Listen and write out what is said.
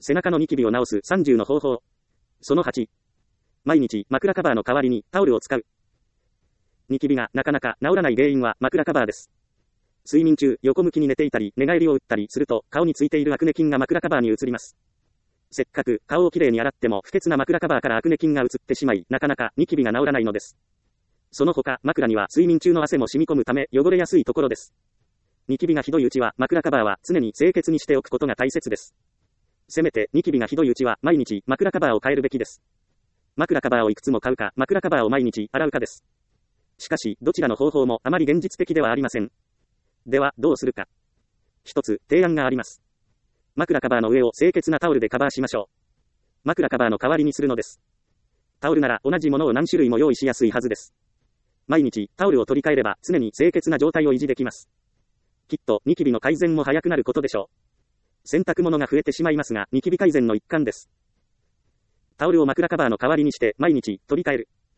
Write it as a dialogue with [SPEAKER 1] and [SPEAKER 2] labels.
[SPEAKER 1] 背中のニキビを治す30の方法。その8。毎日枕カバーの代わりにタオルを使う。ニキビがなかなか治らない原因は枕カバーです。睡眠中、横向きに寝ていたり、寝返りを打ったりすると、顔についているアクネ菌が枕カバーに移ります。せっかく顔をきれいに洗っても不潔な枕カバーからアクネ菌が移ってしまい、なかなかニキビが治らないのです。その他、枕には睡眠中の汗も染み込むため汚れやすいところです。ニキビがひどいうちは枕カバーは常に清潔にしておくことが大切です。せめてニキビがひどいうちは毎日枕カバーを変えるべきです。枕カバーをいくつも買うか、枕カバーを毎日洗うかです。しかし、どちらの方法もあまり現実的ではありません。では、どうするか。一つ、提案があります。枕カバーの上を清潔なタオルでカバーしましょう。枕カバーの代わりにするのです。タオルなら同じものを何種類も用意しやすいはずです。毎日、タオルを取り替えれば常に清潔な状態を維持できます。きっと、ニキビの改善も早くなることでしょう。洗濯物が増えてしまいますが、ニキビ改善の一環です。タオルを枕カバーの代わりにして毎日取り替える。